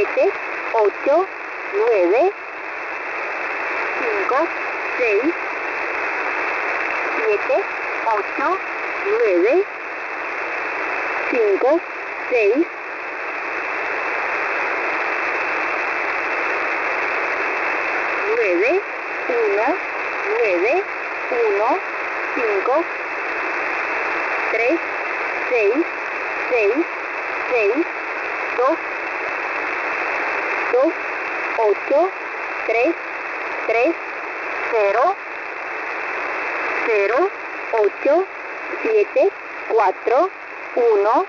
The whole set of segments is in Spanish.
7, 8, 9, 5, 6, 7, 8, 9, 5, 6, 9, 1, 9, 1, 5, 3, 6, 6, 6, 2, 2, 8, 3, 3, 0, 0, 8, 7, 4, 1,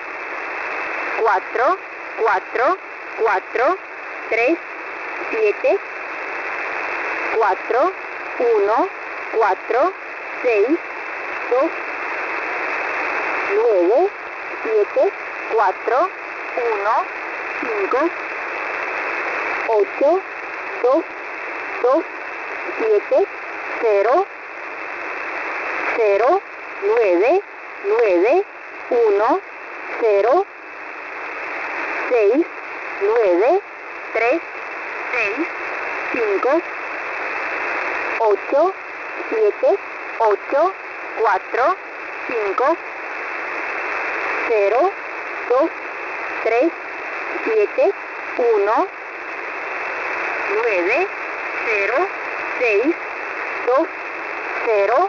4, 4, 4, 3, 7, 4, 1, 4, 6, 2, 9, 7, 4, 1, 5, 8, 2, 2, 7, 0, 0, 9, 9, 1, 0, 6, 9, 3, 6, 5, 8, 7, 8, 4, 5, 0, 2, 3, 7, 1, 9, 0, 6, 2, 0,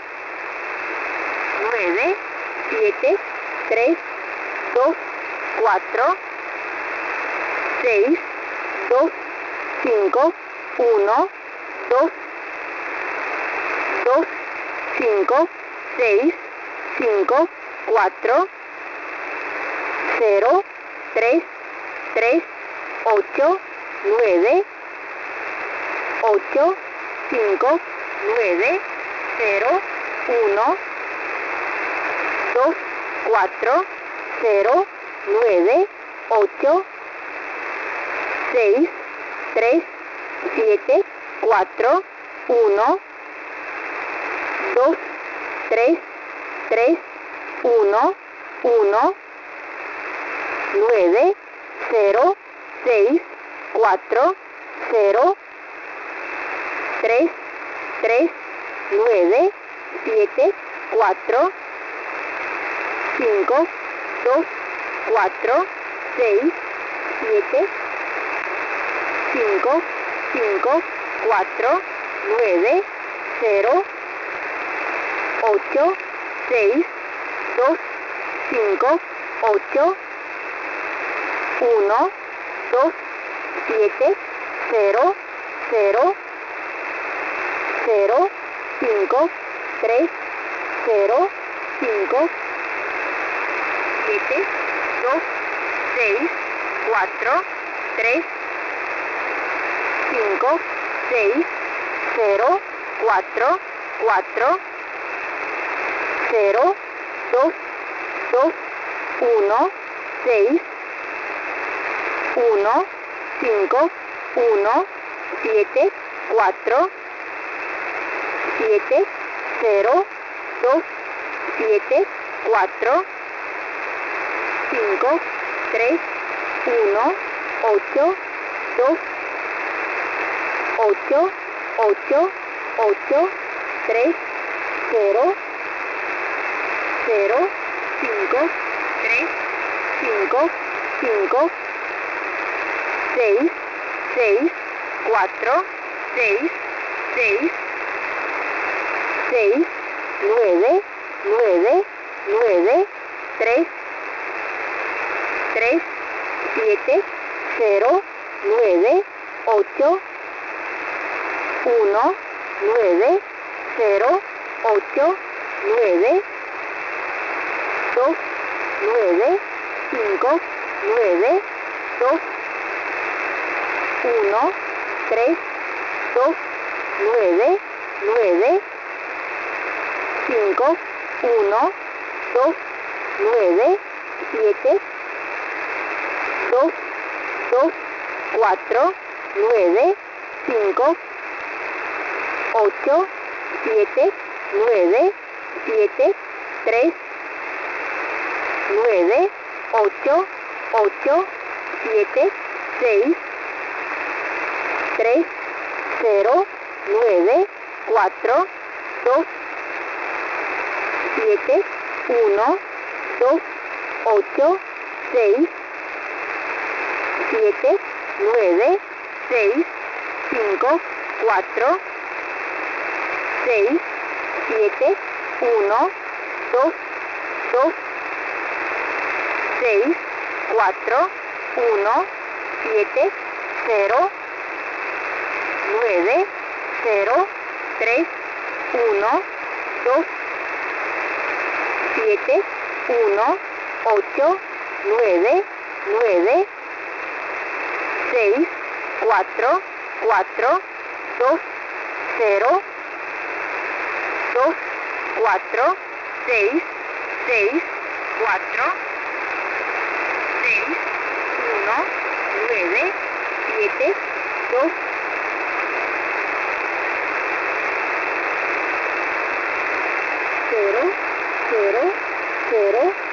9, 7, 3, 2, 4, 6, 2, 5, 1, 2, 2, 5, 6, 5, 4, 0, 3, 3, 8, 9, 8, 5, 9, 0, 1, 2, 4, 0, 9, 8, 6, 3, 7, 4, 1, 2, 3, 3, 1, 1, 9, 0, 6, 4, 0, 3, 3, 9, 7, 4, 5, 2, 4, 6, 7, 5, 5, 4, 9, 0, 8, 6, 2, 5, 8, 1, 2, 7, 0, 0, 0, 5, 3, 0, 5, 7, 2, 6, 4, 3, 5, 6, 0, 4, 4, 0, 2, 2, 1, 6, 1, 5, 1, 7, 4, 7, 0, 2, 7, 4, 5, 3, 1, 8, 2, 8, 8, 8, 3, 0, 0, 5, 3, 5, 5, 6, 6, 4, 6, 6, 6, 9, 9, 9, 3, 3, 7, 0, 9, 8, 1, 9, 0, 8, 9, 2, 9, 5, 9, 2, 1, 3, 2, 9, 9, 5, 1, 2, 9, 7, 2, 2, 4, 9, 5, 8, 7, 9, 7, 3, 9, 8, 8, 7, 6, 3, 0, 9, 4, 2, 7, 1, 2, 8, 6, 7, 9, 6, 5, 4, 6, 7, 1, 2, 2, 6, 4, 1, 7, 0, 9, 0, 3, 1, 2, 7, 1, 8, 9, 9, 6, 4, 4, 2, 0, 2, 4, 6, 6, 4, 6, 1, 9, 7, 2, 0, 0, 0,